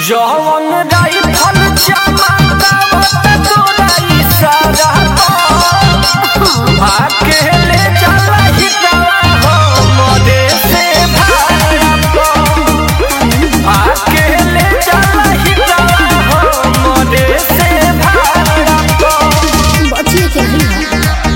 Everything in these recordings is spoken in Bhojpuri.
जवन राइफल चमकावत तोरा इशारा आके ले चला हिटवा हो मोरे से भागो आके ले चला हिटवा हो मोरे से भागो बचिए के ही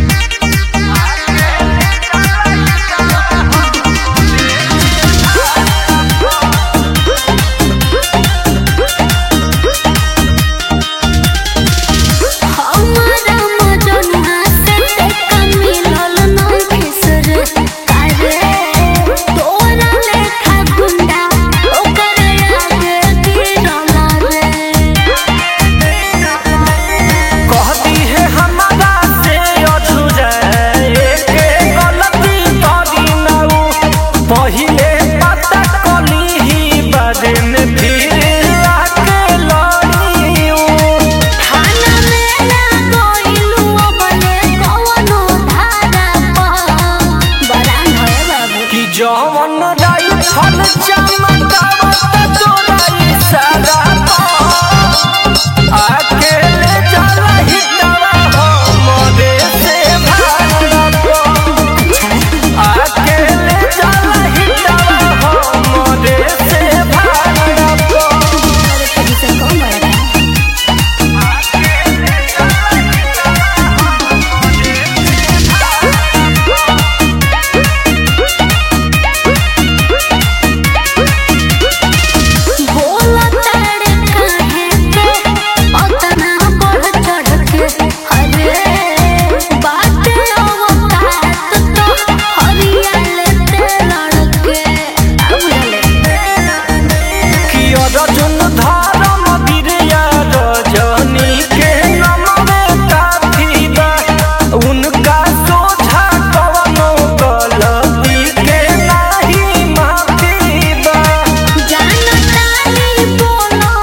जवन राइफल चमकावत तोरा इशारा आके ले चला हिटवा हो मोरे से भागो आके ले चला हिटवा हो मोरे से भागो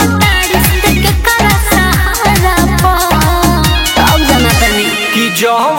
जो